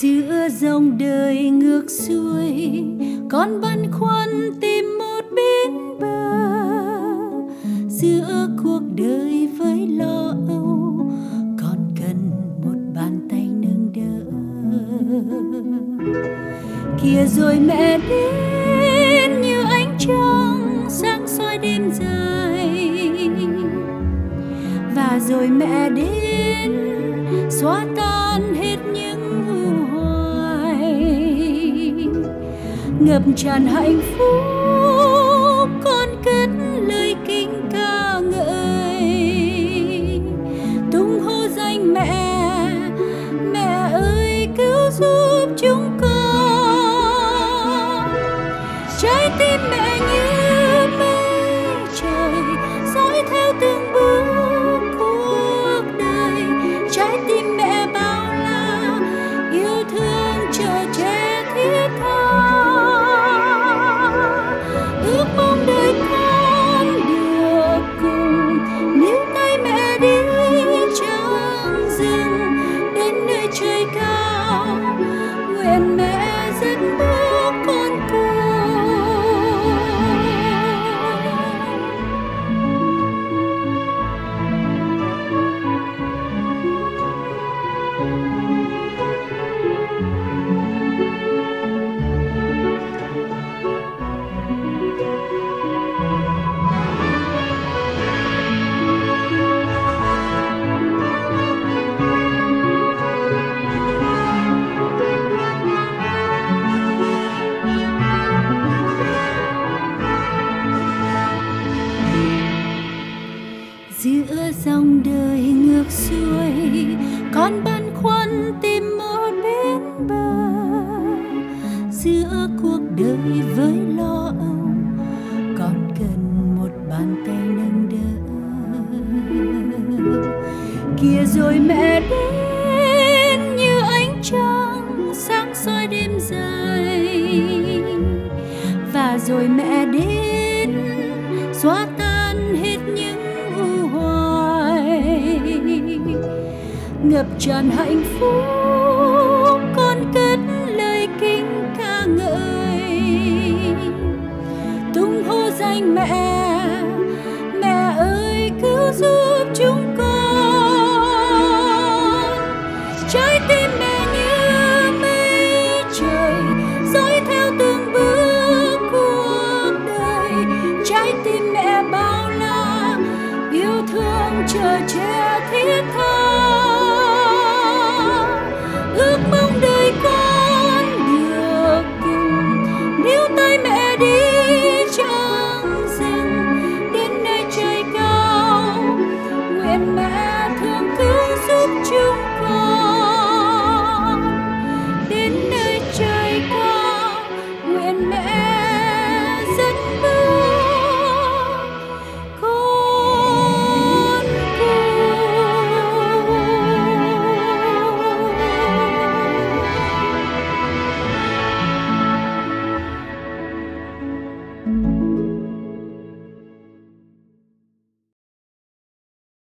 Giữa dòng đời ngược xuôi, con băn khoăn tìm một bến bờ. Giữa cuộc đời với lo âu, con cần một bàn tay nâng đỡ. Kìa rồi mẹ đến như ánh trăng sáng soi đêm dài, và rồi mẹ đến xóa tan hết những u hoài. Ngập tràn hạnh phúc, con cất lời kinh ca ngợi, tung hô danh mẹ, mẹ ơi cứu giúp chúng con. Trái tim mẹ như mây trời, dõi theo từng bước cuộc đời. Trái tim mẹ bao la, yêu thương chờ che thiết tha. Ước mong đời con được cùng níu tay mẹ đi trong rừng, đến nơi trời cao. Nguyện mẹ dẫn bước con cùng. Giữa dòng đời ngược xuôi, con băn khoăn tìm một bến bờ. Giữa cuộc đời với lo âu, con cần một bàn tay nâng đỡ. Kìa rồi mẹ đến như ánh trăng sáng soi đêm dài, và rồi mẹ đến xóa tan hết những ngập tràn hạnh phúc, con cất lời kinh ca ngợi, tung hô danh mẹ, mẹ ơi cứu giúp chúng con. Trái tim